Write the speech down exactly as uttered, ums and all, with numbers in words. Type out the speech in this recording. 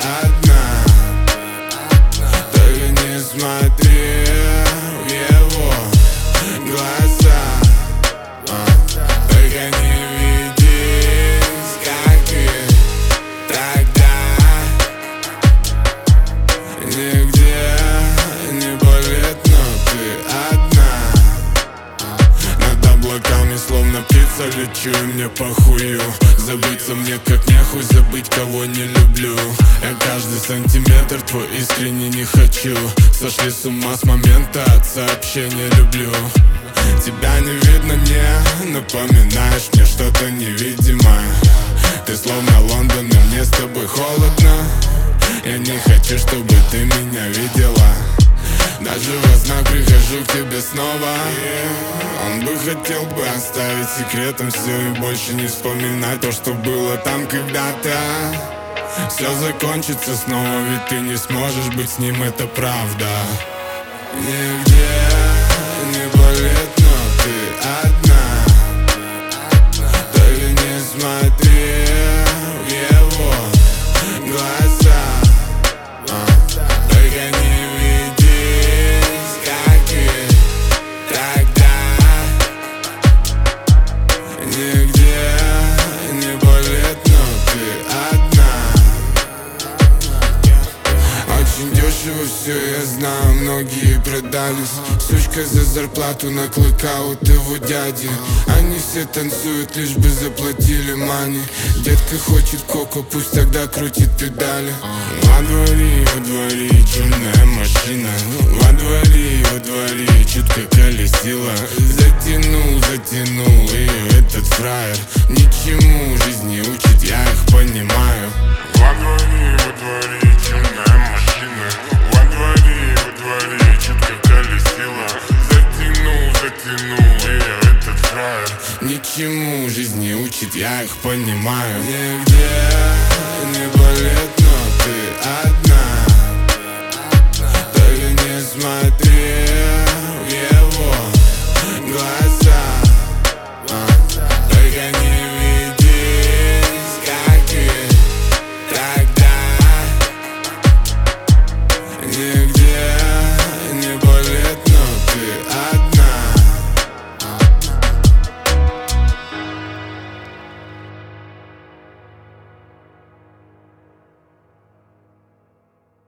одна. Только не смотри в его глаза, только не ведись, как и тогда. Нигде не болит, но ты одна. Над облаками словно птица лечу, и мне похую. Забыться мне как нехуй, забыть кого не люблю. Я каждый сантиметр твой искренне не хочу. Сошли с ума с момента от сообщения люблю. Тебя не видно, не напоминаешь мне что-то невидимое. Ты словно Лондон, и мне с тобой холодно. Я не хочу, чтобы ты меня видела. Даже во снах прихожу к тебе снова. Он бы хотел бы оставить секретом все и больше не вспоминать то, что было там когда-то. Все закончится снова, ведь ты не сможешь быть с ним, это правда. Нигде не болит, но ты одна. Только не смотри в его глаза, только не ведись, как и тогда. Нигде не болит, но ты одна. Очень дешево все, я знаю, многие продались. Сучка за зарплату на клыкаут его дяди. Они все танцуют, лишь бы заплатили мани. Детка хочет коко, пусть тогда крутит педали. Во дворе, во дворе черная машина. Во дворе, во дворе чутко колесила. Затянул, затянул ее этот фраер. Ничему жизни учит, я их понимаю. Во дворе, во дворе черная машина. Во дворе, во дворе чутко колесила. Затянул, затянул ее этот фраер. Ничему жизни учит, я их понимаю. Нигде